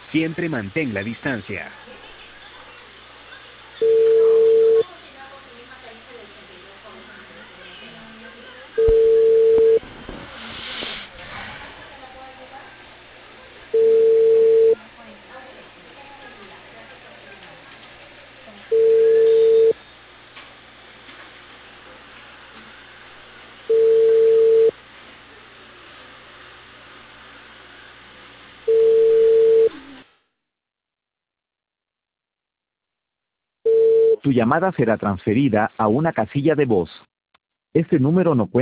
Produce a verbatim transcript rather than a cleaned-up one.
Siempre mantén la distancia. Tu llamada será transferida a una casilla de voz. Este número no cuenta